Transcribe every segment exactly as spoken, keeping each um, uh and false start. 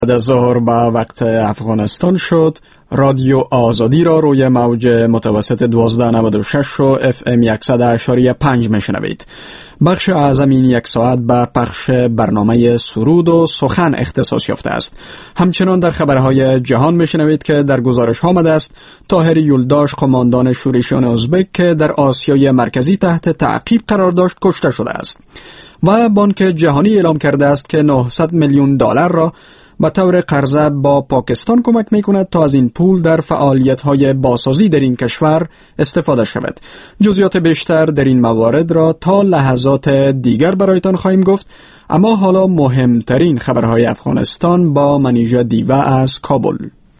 بعد از ظهر به وقت افغانستان شد. رادیو آزادی را روی موج متوسط دوازده نود و شش و اف ام صد اشاری پنج میشنوید. بخش اعظم این یک ساعت به پخش برنامه سرود و سخن اختصاص یافته است. همچنان در خبرهای جهان میشنوید که در گزارش آمده است طاهر یولداش، قماندان شورشیان ازبک که در آسیای مرکزی تحت تعقیب قرار داشت، کشته شده است. و بانک جهانی اعلام کرده است که نهصد میلیون دلار را به طور قرضه با پاکستان کمک میکند تا از این پول در فعالیت‌های بازسازی در این کشور استفاده شود. جزئیات بیشتر در این موارد را تا لحظات دیگر برایتان خواهیم گفت، اما حالا مهمترین خبرهای افغانستان با منیژه دیوه از کابل.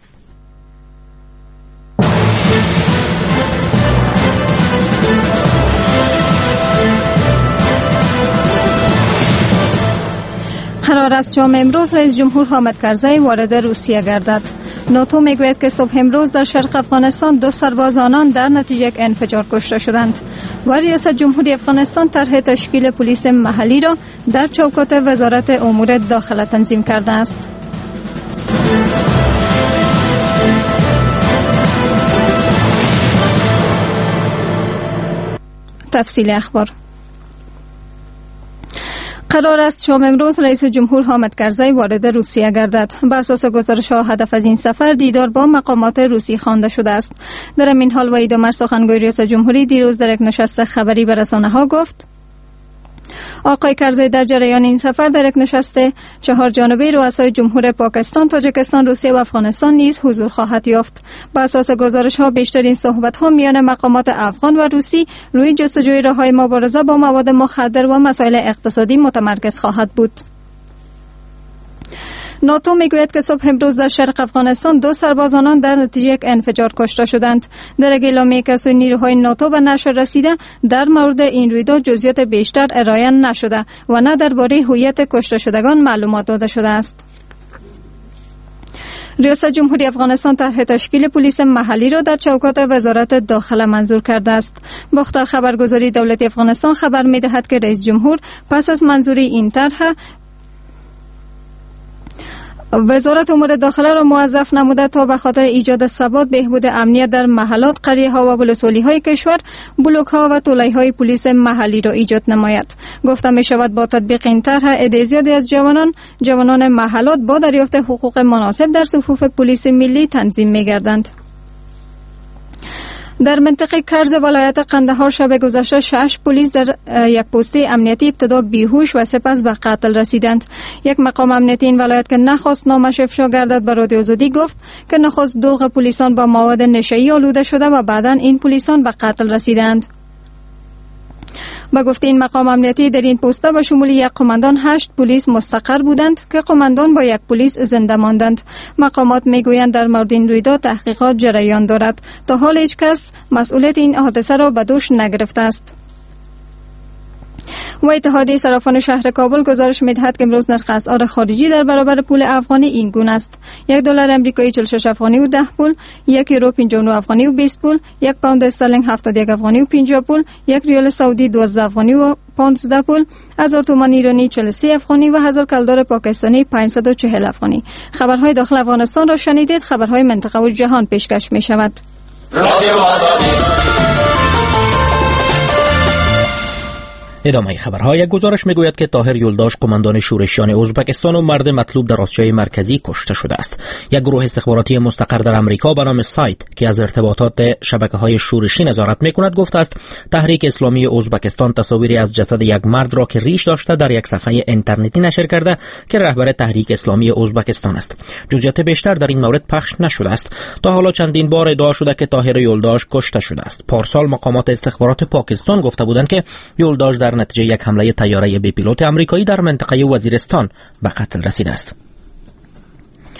قرار است شام امروز رئیس جمهور حامد کرزی وارد روسیه گردد. ناتو میگوید که صبح امروز در شرق افغانستان دو سرباز آنان در نتیجه یک انفجار کشته شدند و ریاست جمهوری افغانستان طرح تشکیل پلیس محلی را در چوکات وزارت امور داخله تنظیم کرده است. تفصیل اخبار. قرار است شام امروز رئیس جمهور حامد کرزی وارد روسیه گردد. بر اساس گزارش‌ها هدف از این سفر دیدار با مقامات روسی خوانده شده است. در این حال وحید عمر سخنگوی ریاست جمهوری دیروز در یک نشست خبری به رسانه‌ها گفت آقای کرزی در جریان این سفر در یک نشست چهار جانبه رؤسای جمهور پاکستان، تاجیکستان، روسیه و افغانستان نیز حضور خواهد یافت. بر اساس گزارش‌ها بیشترین صحبت‌ها میان مقامات افغان و روسی روی جستجوی راه‌های مبارزه با مواد مخدر و مسائل اقتصادی متمرکز خواهد بود. ناتو میگوید که صبح امروز در شرق افغانستان دو سرباز آنان در نتیجه یک انفجار کشته شدند. در یک اعلامیه که سوی نیروهای ناتو به نشر رسیده در مورد این رویداد جزئیات بیشتر ارائه نشده و نه درباره هویت کشته شدگان معلومات داده شده است. ریاست جمهوری افغانستان طرح تشکیل پلیس محلی را در چوکات وزارت داخله منظور کرده است. باختر خبرگزاری دولتی افغانستان خبر می‌دهد که رئیس جمهور پس از منظوری این طرح وزارت امور داخله را موظف نموده تا به خاطر ایجاد ثبات، بهبود امنیت در محلات، قریه‌ها و ولسوالی‌های کشور بلوک‌ها و توله‌های پلیس محلی را ایجاد نماید. گفته می‌شود با تطبیق این طرح عده زیادی از جوانان جوانان محلات با دریافت حقوق مناسب در صفوف پلیس ملی تنظیم می‌گردند. در منطقه کرز ولایت قندهار شب گذشته شش پلیس در یک پسته امنیتی ابتدا بیهوش و سپس به قتل رسیدند. یک مقام امنیتی این ولایت که نخواست نامش افشا گردد به رادیو آزادی گفت که نخست دوغ پلیسان با مواد نشه‌ای آلوده شده و بعداً این پلیسان به قتل رسیدند. با گفته این مقام امنیتی در این پسته به شمول یک قماندان هشت پلیس مستقر بودند که قماندان با یک پلیس زنده ماندند. مقامات میگویند در مورد این رویداد تحقیقات جریان دارد. تا حال هیچ کس مسئولیت این حادثه را به دوش نگرفته است. و اتحادیه صرافان شهر کابل گزارش می‌دهد که امروز نرخ اسعار خارجی در برابر پول افغانی این گونه است: یک دلار آمریکایی چهل و شش افغانی و ده پول، یک یورو پنجاه و نه افغانی و بیست پول، یک پوند استرلینگ هفتاد و یک افغانی و پنجاه پول، یک ریال سعودی دوازده افغانی و پانزده پول، هزار تومان ایرانی چهل و سه افغانی و هزار کلدار پاکستانی پانصد و چهل افغانی. خبرهای داخل افغانستان را شنیدید. خبرهای منطقه و جهان پیشکش می‌شود. رادیو آزادی. ادامه خبرها. یک گزارش میگوید که طاهر یولداش قماندان شورشیان ازبکستان و مرد مطلوب در آسیای مرکزی کشته شده است. یک گروه استخباراتی مستقر در امریکا به نام سایت که از ارتباطات شبکه‌های شورشی نظارت میکند گفته است تحریک اسلامی ازبکستان تصاویری از جسد یک مرد را که ریش داشته در یک صفحه اینترنتی نشر کرده که رهبر تحریک اسلامی ازبکستان است. جزئیات بیشتر در این مورد پخش نشده است. تا حالا چندین بار ادعا شده که طاهر یولداش کشته شده است. پارسال مقامات استخبارات پاکستان گفته بودند که یولداش در نتیجه یک حمله طیاره بی پیلوت آمریکایی در منطقه وزیرستان به قتل رسیده است.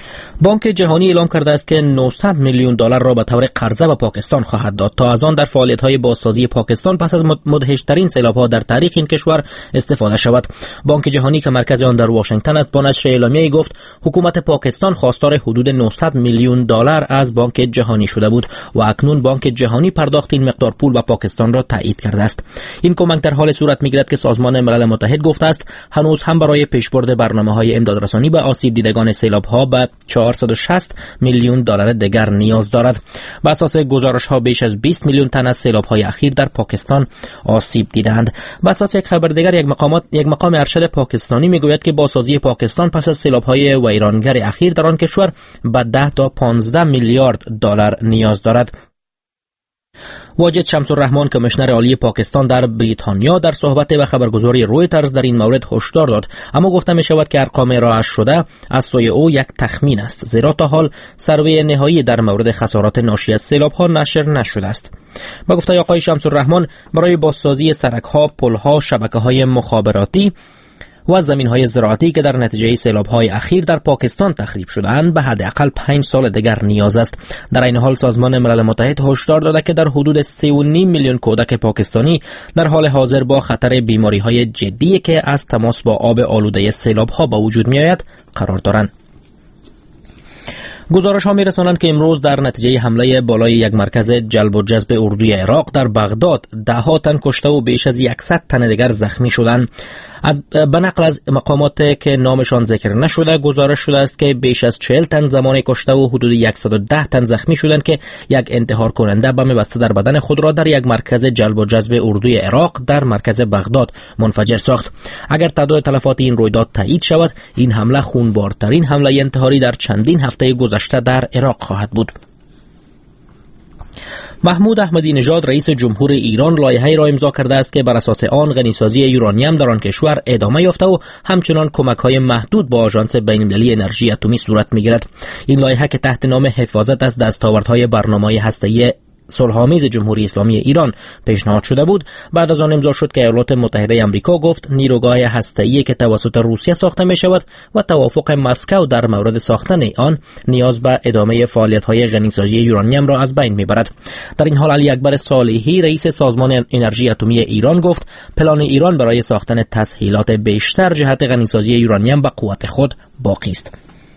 بانک جهانی اعلام کرده است که نهصد میلیون دلار را به طور قرضه به پاکستان خواهد داد تا از آن در فعالیت‌های بازسازی پاکستان پس از مدهش‌ترین سیلاب‌ها در تاریخ این کشور استفاده شود. بانک جهانی که مرکز آن در واشنگتن است با نشر اعلامیه‌ای گفت حکومت پاکستان خواستار حدود نهصد میلیون دلار از بانک جهانی شده بود و اکنون بانک جهانی پرداخت این مقدار پول به پاکستان را تایید کرده است. این کمک در حال صورت می‌گیرد که سازمان ملل متحد گفته است هنوز هم برای پیشبرد برنامه‌های امدادرسانی به آسیب دیدگان سیلاب‌ها به چهارصد و شصت میلیون دلار دیگر نیاز دارد. بر اساس گزارش‌ها بیش از بیست میلیون تن از سیلاب‌های اخیر در پاکستان آسیب دیدند. بر اساس یک خبر دیگر یک مقامات یک مقام ارشد پاکستانی میگوید که بازسازی پاکستان پس از سیلاب‌های ویرانگر اخیر در آن کشور به ده تا پانزده میلیارد دلار نیاز دارد. واجد شمس الرحمن کمیشنر عالی پاکستان در بریتانیا در صحبت به خبرگزاری رویترز در این مورد هشدار داد، اما گفته می شود که ارقام ارائه شده از سوی او یک تخمین است، زیرا تا حال سروی نهایی در مورد خسارات ناشی از سیلاب ها نشر نشده است. با گفته آقای شمس الرحمن برای بازسازی سرک ها، پل ها، شبکه های مخابراتی و زمین‌های زراعتی که در نتیجه سیلاب‌های اخیر در پاکستان تخریب شدند به حداقل پنج سال دیگر نیاز است. در این حال سازمان ملل متحد هشدار داده که در حدود سه و نیم میلیون کودک پاکستانی در حال حاضر با خطر بیماری‌های جدی که از تماس با آب آلوده سیلاب‌ها به وجود می‌آید قرار دارند. گزارش ها می رسانند که امروز در نتیجه حمله بالای یک مرکز جلب و جذب اردوی عراق در بغداد ده ها تن کشته و بیش از صد تن دیگر زخمی شدند. به نقل از مقامات که نامشان ذکر نشده گزارش شده است که بیش از چهل تن زمان کشته و حدود صد و ده تن زخمی شدند که یک انتحار کننده بم بسته در بدن خود را در یک مرکز جلب و جذب اردوی عراق در مرکز بغداد منفجر ساخت. اگر تعداد تلفات این رویداد تایید شود، این حمله خونبارترین حمله انتحاری در چندین هفته گذشته در عراق خواهد بود. محمود احمدی نژاد رئیس جمهور ایران لایحه‌ای را امضا کرده است که بر اساس آن غنیسازی یورانیم در آن کشور ادامه یافته و همچنان کمک‌های محدود با آژانس بین‌المللی انرژی اتمی صورت می‌گیرد. این لایحه که تحت نام حفاظت از دستاوردهای برنامه‌های هسته‌ای صلح‌آمیز جمهوری اسلامی ایران پیشنهاد شده بود، بعد از آن امضا شد که ایالات متحده آمریکا گفت نیروگاه هسته‌ای که توسط روسیه ساخته می شود و توافق مسکو در مورد ساختن آن نیاز به ادامه فعالیت‌های غنیسازی یورانیم را از بین می‌برد. در این حال علی اکبر صالحی رئیس سازمان انرژی اتمی ایران گفت پلان ایران برای ساختن تسهیلات بیشتر جهت غنیسازی یورانیم به قوت خود باقی است.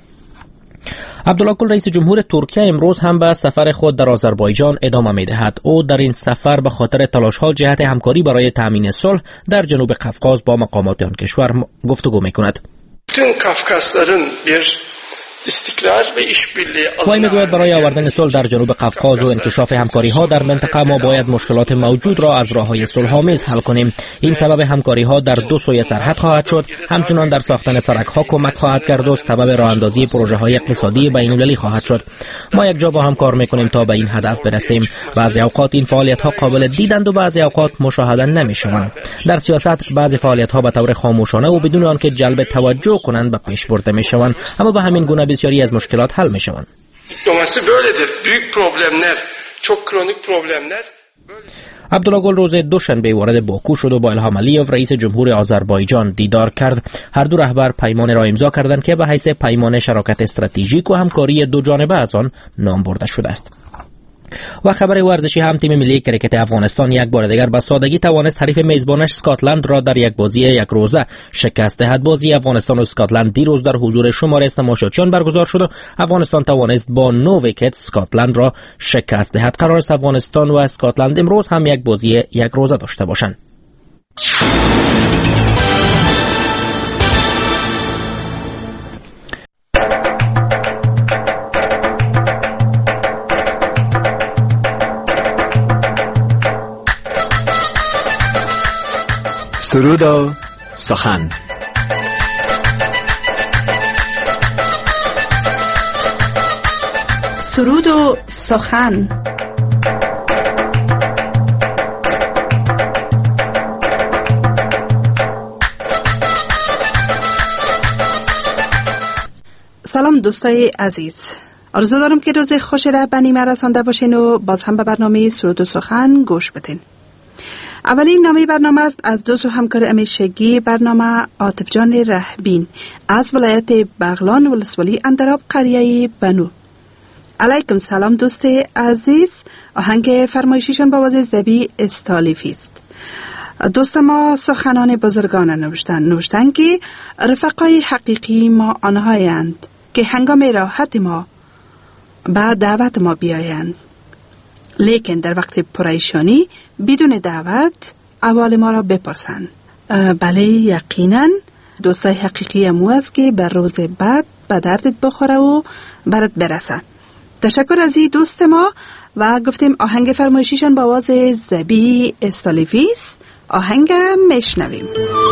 عبدالله گل رئیس جمهور ترکیه امروز هم به سفر خود در آذربایجان ادامه می‌دهد. او در این سفر به خاطر تلاش‌ها جهت همکاری برای تامین صلح در جنوب قفقاز با مقامات آن کشور گفتگو می‌کند. bütün Kafkasların bir استقرار و işbirliği وای میگوید برای آوردن صلح در جنوب قفقاز و انکشاف همکاری‌ها در منطقه ما باید مشکلات موجود را از راه‌های صلح‌آمیز حل کنیم. این سبب همکاری‌ها در دو سوی سرحد خواهد شد، همچنان در ساختن سرک‌ها کمک خواهد کرد و سبب راه‌اندازی پروژه‌های اقتصادی بین‌المللی خواهد شد. ما یک جا با هم کار می‌کنیم تا به این هدف برسیم. بعضی اوقات این فعالیت‌ها قابل دیدند و بعضی اوقات مشاهده نمی‌شوند. در سیاست بعضی فعالیت‌ها به طور خاموشانه و بدون آنکه جلب توجه کنند به پیش برده می‌شوند، اما به همین گونه بسیاری از مشکلات حل میشوند. Diplomasi böyledir. Büyük problemler, çok kronik problemler. عبدالله گل روز دوشنبه وارد باکو شد و با الهام علیوف رئیس جمهور آذربایجان دیدار کرد. هر دو رهبر پیمان را امضا کردند که به حیث پیمان شراکت استراتژیک و همکاری دو جانبه از آن نام برده شده است. و خبر ورزشی هم تیم ملی کرکت افغانستان یک بار دیگر به سادگی توانست حریف میزبانش اسکاتلند را در یک بازی یک روزه شکست دهد. بازی افغانستان و اسکاتلند دیروز در حضور شماری از تماشاچیان برگزار شد و افغانستان توانست با نو ویکت اسکاتلند را شکست دهد. قرار است افغانستان و اسکاتلند امروز هم یک بازی یک روزه داشته باشند. سرود و سخن. سرود و سخن. سلام دوستای عزیز، آرزو دارم که روز خوشی را به نیمه رسانده باشین و باز هم به برنامه سرود و سخن گوش بدین. اولین نامه برنامه است از دوست و همکار همیشگی برنامه عاطف جان رهبین از ولایت بغلان ولسوالی اندراب قریه بنو. علیکم سلام دوست عزیز، آهنگ فرمایشیشان با آواز زبی استالیفی است. دوست ما سخنان بزرگان نوشتن نوشتن که رفقای حقیقی ما آنهایند که هنگام راحت ما بعد دعوت ما بیایند، لیکن در وقت پریشانی بدون دعوت احوال ما را بپرسند. بله یقینا دوستای حقیقی مو است که بر روز بعد به دردت بخوره و برات برسه. تشکر از این دوست ما و گفتیم آهنگ فرمایشیشان با آواز زبی استالیفیس. آهنگ میشنویم.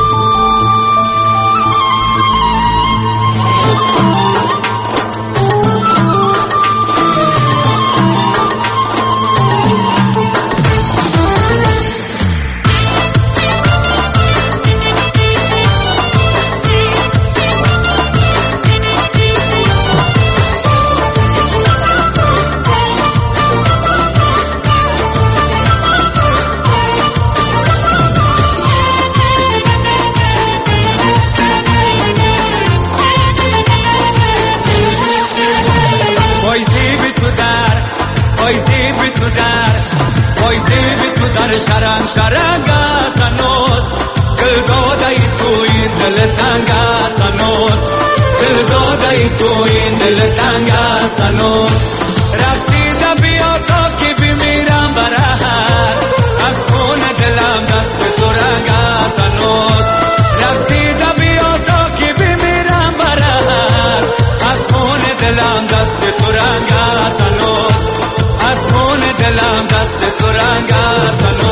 Sharang sharanga sanos dil dodai tu in dil tanga sanos dil dodai tu in dil tanga sanos raksida biyo to ki bimiram barahat az khun dilam dast turanga sanos raksida biyo to ki bimiram barahat az khun dilam dast turanga sanos az khun dilam dast turanga sanos.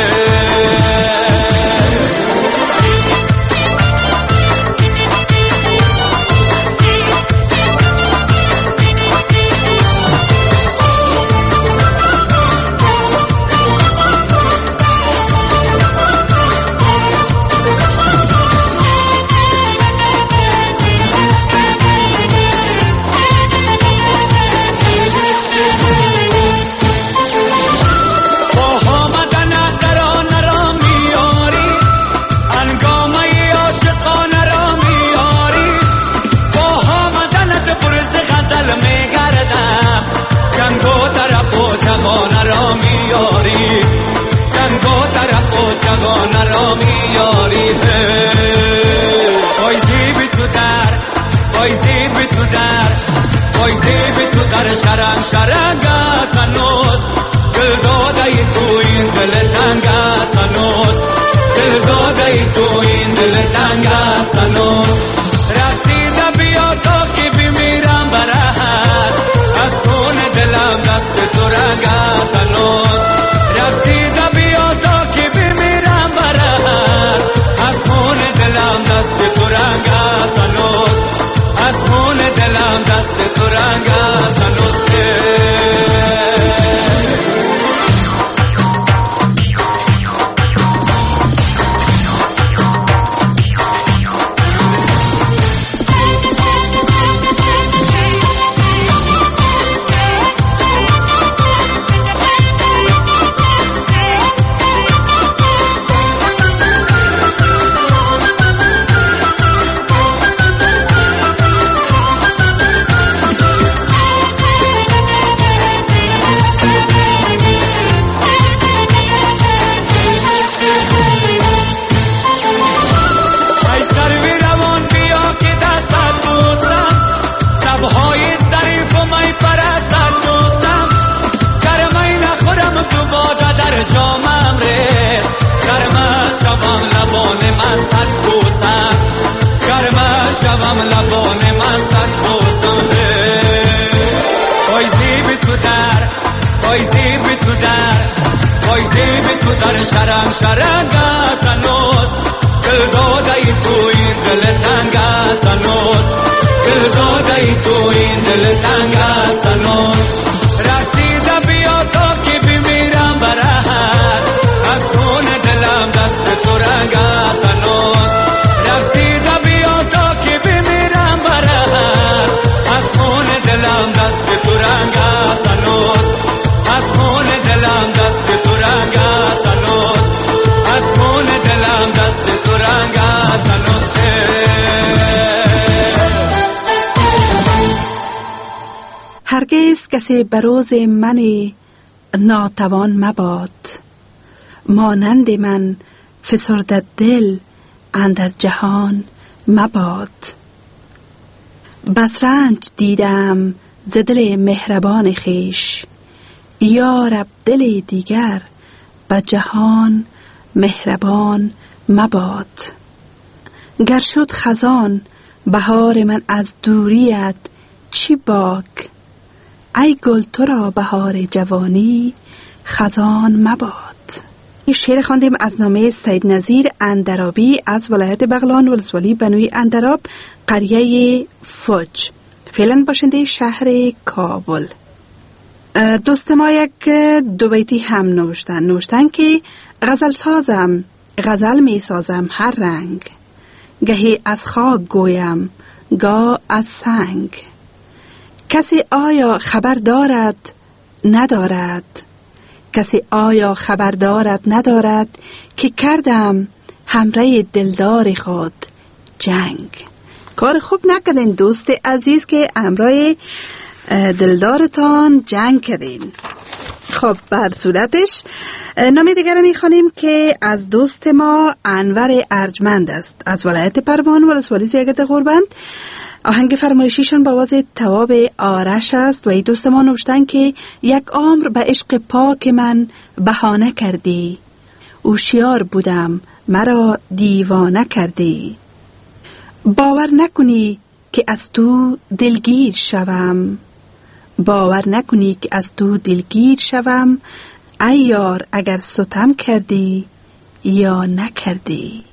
Sharang sharanga sanos dil dodai tu in dil tanga sanos dil dodai tu in dil tanga sanos raksida biyo to ki bimiram barahat az khun dilam dast turanga sanos raksida biyo to ki bimiram barahat az khun dilam dast turanga sanos az khun dilam dast turanga sanos. Sharang sharanga sanos dil dodai tu in dil tanga sanos dil dodai tu in dil tanga sanos raksida biyo to ki bimiram barahat az khun dilam dast turanga sanos raksida biyo to ki bimiram barahat az khun dilam dast turanga sanos az khun dilam dast turanga sanos هرگز کسی بروز من ناتوان مباد، مانند من فسرده دل اندر جهان مباد. بس رنج دیدم ز دل مهربان خویش، یا رب دل دیگر به جهان مهربان مباد. گر شد خزان بهار من از دوریت چی باک، ای گل تو را بهار جوانی خزان مباد. این شعر خواندیم از نامه سید نظیر اندرابی از ولایت بغلان ولسوالی بنوی اندراب قریه فوج، فعلا باشنده شهر کابل. دوست ما یک دو بیتی هم نوشتن نوشتن که غزل سازم غزل می سازم هر رنگ، گهی از خاک گویم گاه از سنگ. کسی آیا خبر دارد ندارد، کسی آیا خبر دارد ندارد که کردم همراه دلدار خود جنگ. کار خوب نکردین دوست عزیز که همراه دلدارتان جنگ کردین. خب بر صورتش نام دیگر میخوانیم که از دوست ما انور ارجمند است از ولایت پروان ولسوالی سیاگت غربند. آهنگ فرمایشیشان با آواز تواب آرش است و این دوست ما نوشتن که یک عمر به عشق پاک من بهانه کردی، هوشیار بودم مرا دیوانه کردی. باور نکنی که از تو دلگیر شوم، باور نکنی که از تو دلگیر شوم. ای یار اگر ستم کردی یا نکردی.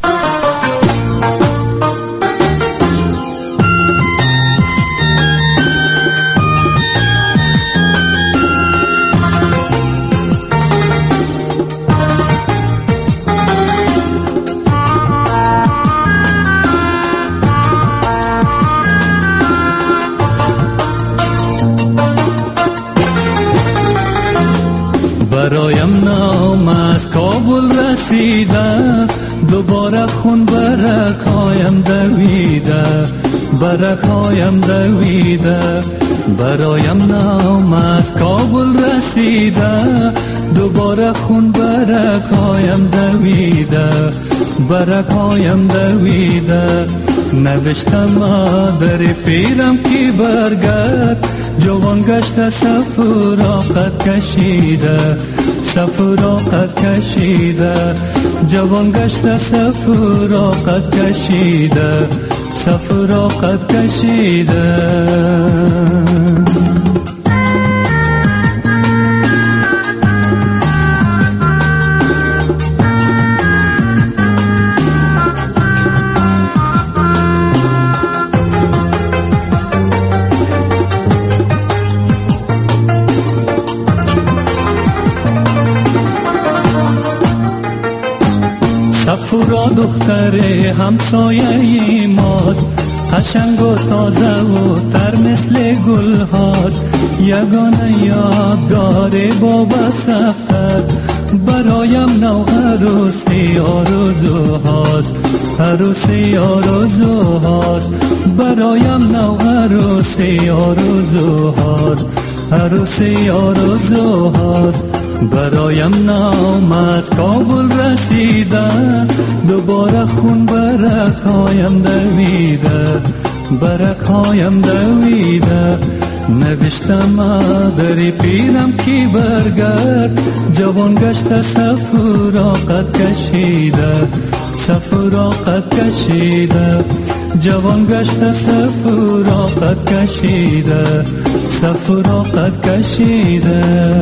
برایم نام از کابل رسیده، دوباره خون برکایم دویده، برکایم دویده. برایم نام از کابل رسیده، دوباره خون برکایم دویده، برکایم دویده. نوشتم در پیرم کی برگرد، جوان گشته سفراقت کشیده، سفراقت کشیده. جوان گشته سفراقت کشیده، سفراقت کشیده. سفورا دختر همسایه ماست، قشنگ و تازه و تر مثل گل هاست. یگانه یادگار بابا سفر، برایم نو عروسی آرزو هاست، عروسی آرزو هاست. برایم نو عروسی آرزو هاست، عروسی آرزو هاست. برایم نام از کابل رسیده، دوباره خون برکایم دویده، برکایم دویده. نوشتم در پیرم کی برگرد، جوان گشته سفراقت کشیده، سفراقت کشیده. جوان گشته سفراقت کشیده، سفراقت کشیده.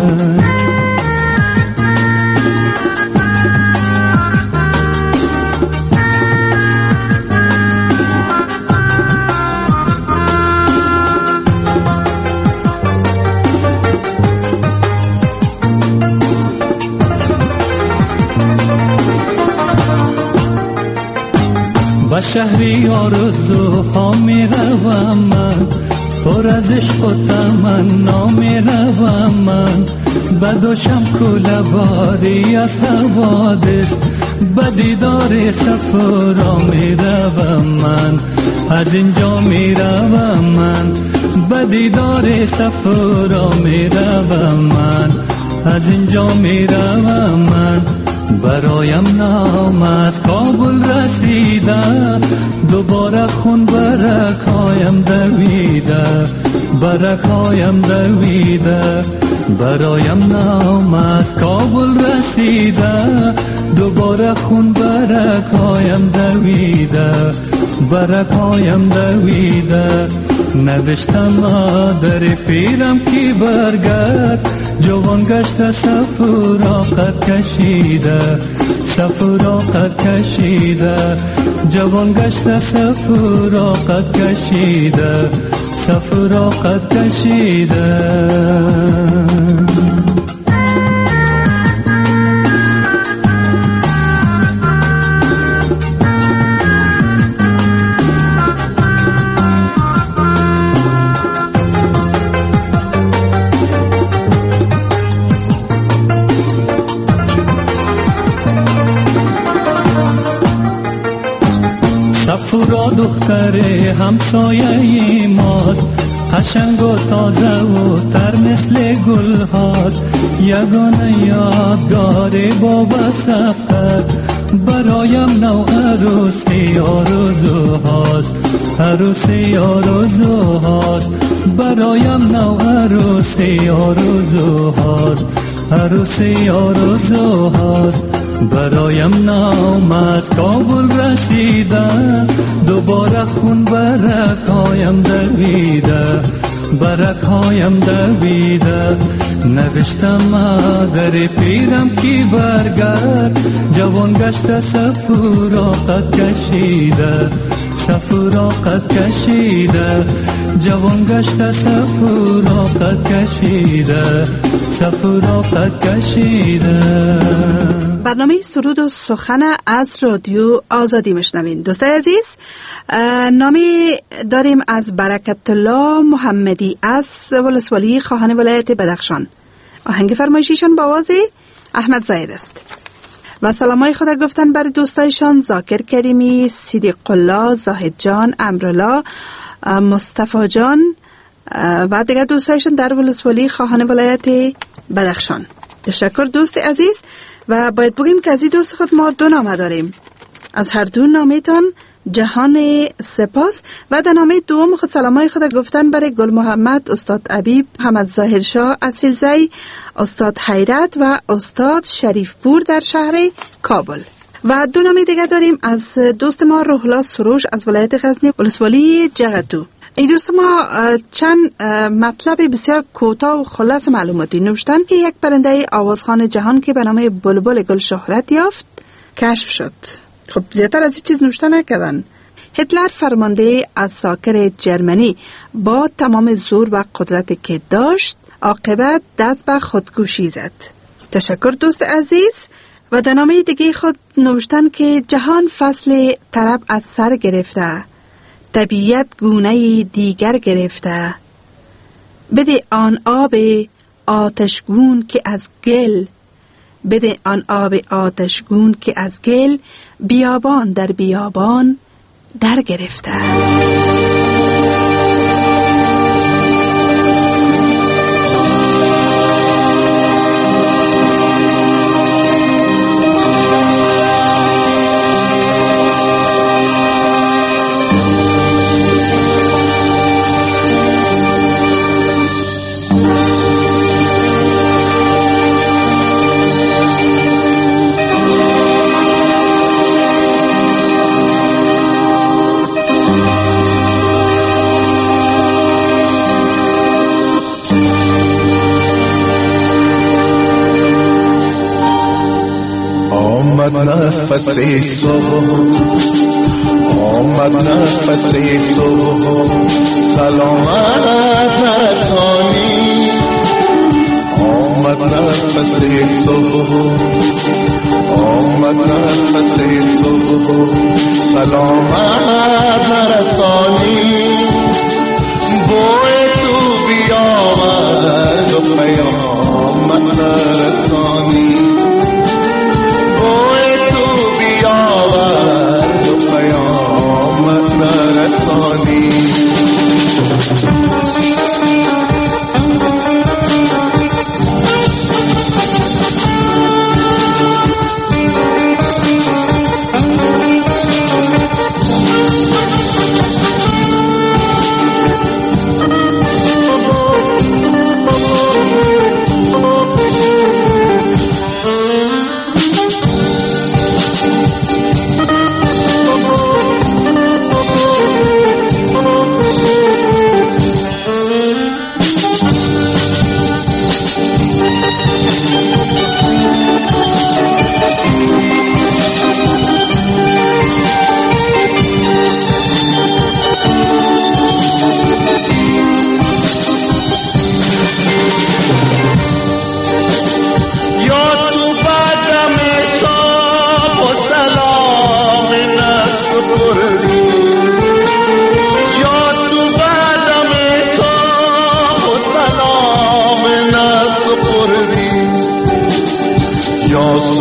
و شهری آرزوها می روم من، پر از عشق و تمنا می روم من. بدوشم کوله باری از حوادث، به دیدار سفرا می روم من، از اینجا می روم من. به دیدار صفرا می روم من، از اینجا می روم من. برایم نام از کابل رسیده، دوباره خون برکایم دویده، برکایم دویده. برایم نام از کابل رسیده، دوباره خون برکایم دویده، برکایم دویده. نوشتم مادر پیرم کی برگرد، جوان گشته سفورا قد کشیده، سفورا قد کشیده. جوان گشته سفورا قد کشیده، سفورا قد کشیده. سفورا دختر همسایه ماست، قشنگ و تازه و تر مثل گل هاست. یگانه یادگار بابا سفر، برایم نو عروسی آرزو هاست، عروسی آرزو هاست. برایم نو عروسی آرزو هاست، عروسی آرزو هاست. برایم نام از کابل رسیده، دوباره خون برکایم دویده، برکایم دویده. نوشتم مادر پیرم کی برگرد، جوان گشته سفورا قد کشیده، سفورا قد کشیده. جوان گشته سفورا قد کشیده، سفورا قد کشیده. برنامه سرود و سخن از رادیو آزادی میشنوین. دوستای عزیز، نامی داریم از برکت الله محمدی از ولسوالی خواهان ولایت بدخشان. آهنگ فرمایشیشان با آواز احمد زاهد است و سلامای خود گفتن بر دوستایشان زاکر کریمی، صدیق الله، زاهد جان، امرالله، مصطفی جان و دیگر دوستایشان در ولسوالی خواهان ولایت بدخشان. تشکر دوست عزیز. و باید بگیم که از این دوست خود ما دو نامه داریم. از هر دو نامیتان جهان سپاس. و در نامه دوم خود سلامای خود گفتن برای گل محمد، استاد عبیب، محمد ظاهر شاه اصیلزی، استاد حیرت و استاد شریف پور در شهر کابل. و دو نامه دیگه داریم از دوست ما روح الله سروش از ولایت غزنی ولسوالی جغتو. این دوست ما چند مطلب بسیار کوتاه و خلاص معلوماتی نوشتن که یک پرنده آوازخوان جهان که به نام بلبل گل شهرت یافت کشف شد. خب زیادتر از این چیز نوشته نکردن. هتلر فرمانده از ساکر جرمنی با تمام زور و قدرت که داشت عاقبت دست به خودکشی زد. تشکر دوست عزیز. و در نامه دیگه خود نوشتن که جهان فصل طرب از سر گرفته، طبیعت گونه دیگر گرفته. بده آن آب آتشگون که از گل، بده آن آب آتشگون که از گل، بیابان در بیابان در گرفته. آمد نفس صبح، آمد نفس صبح، سلامت نرسانی. آمد نفس صبح، آمد نفس صبح، سلامت نرسانی. بوی تو بیاورد و پیامت نرسانی. پیامت نرسانی.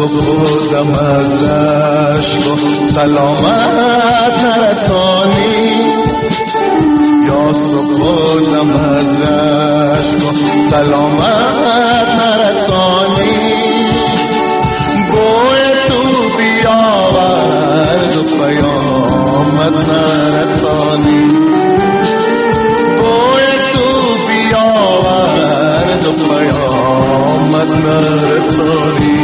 سپردم از عشق و سلامت نرسانی یا سپردم از عشق و سلامت نرسانی بوی تو بیاورد و پیامت نرسانی بوی تو بیاورد و پیامت نرسانی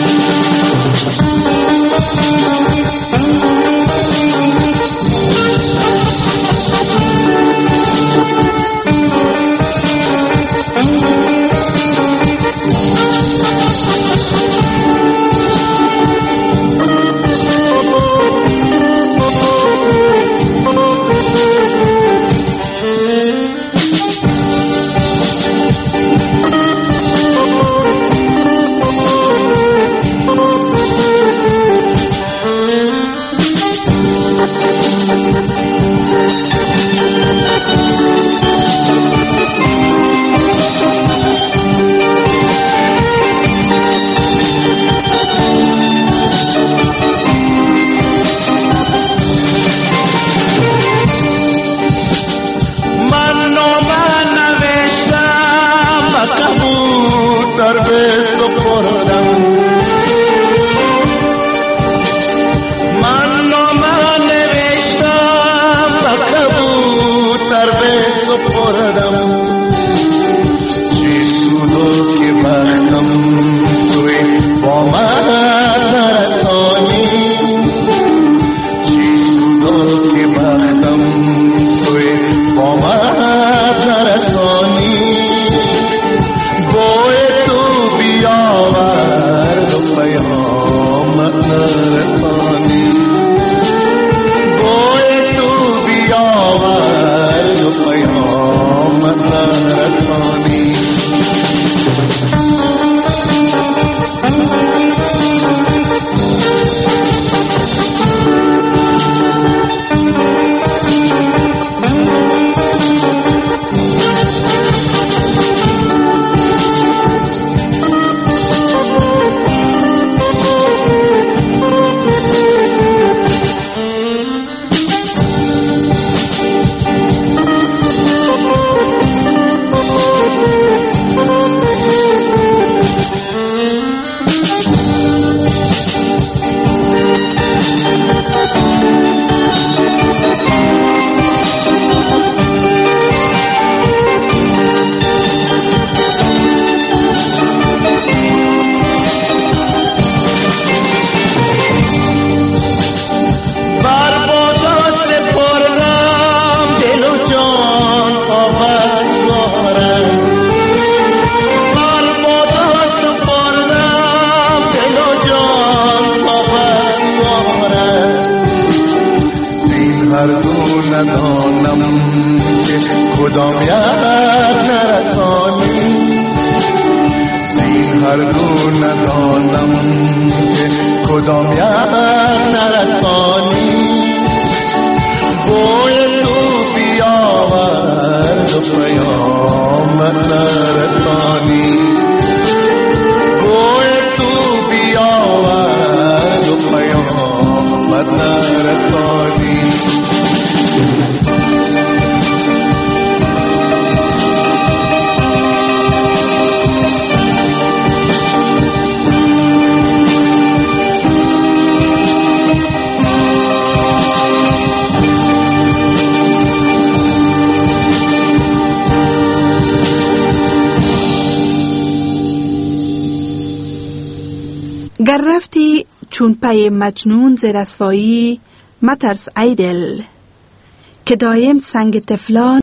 گر رفتی چون پی مجنون ز رسوایی مترس ای دل که دایم سنگ طفلان